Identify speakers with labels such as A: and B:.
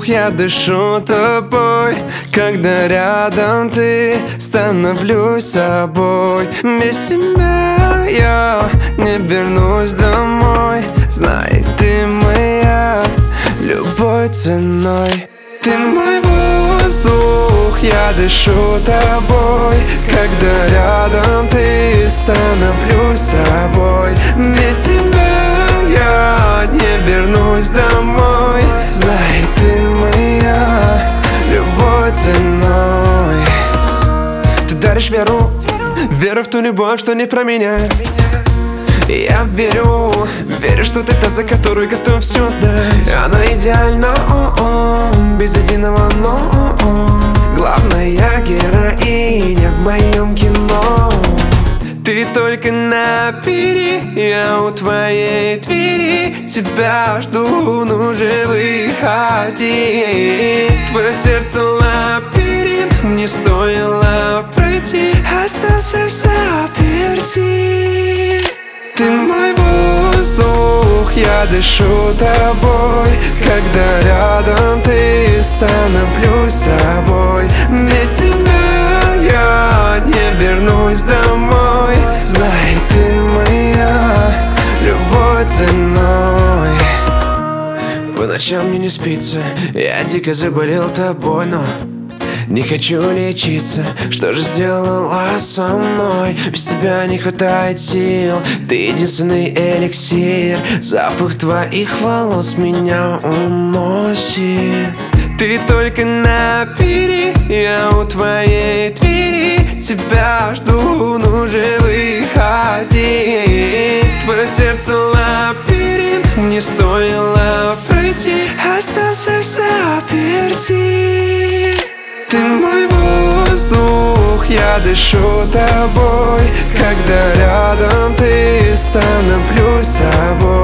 A: я дышу тобой. Когда рядом ты, становлюсь собой. Без тебя я не вернусь домой. Знай, ты моя любой ценой. Ты мой воздух, я дышу тобой. Когда рядом ты, становлюсь собой. Без тебя я не вернусь домой. Знай, ты моя любой ценой. Ты даришь веру, веру в ту любовь, что не променять. Я верю, что ты та, за которую готов все дать. Она идеальна, без единого но. Главная героиня в моем кино. Ты только набери, я у твоей двери. Тебя жду, ну же выходи. Твое сердце лабиринт, мне стоило пройти. Остался в заперти. Ты мой воздух, я дышу тобой. Когда рядом ты, становлюсь собой. Без тебя я не вернусь домой. Знай, ты моя любой ценой. По ночам мне не спится, я дико заболел тобой, но не хочу лечиться. Что же сделала со мной? Без тебя не хватает сил. Ты единственный эликсир. Запах твоих волос меня уносит. Ты только набери, я у твоей двери. Тебя жду, ну же выходи. Твое сердце лабиринт, мне стоило пройти. Остался в заперти. Ты мой воздух, я дышу тобой. Когда рядом ты, становлюсь собой.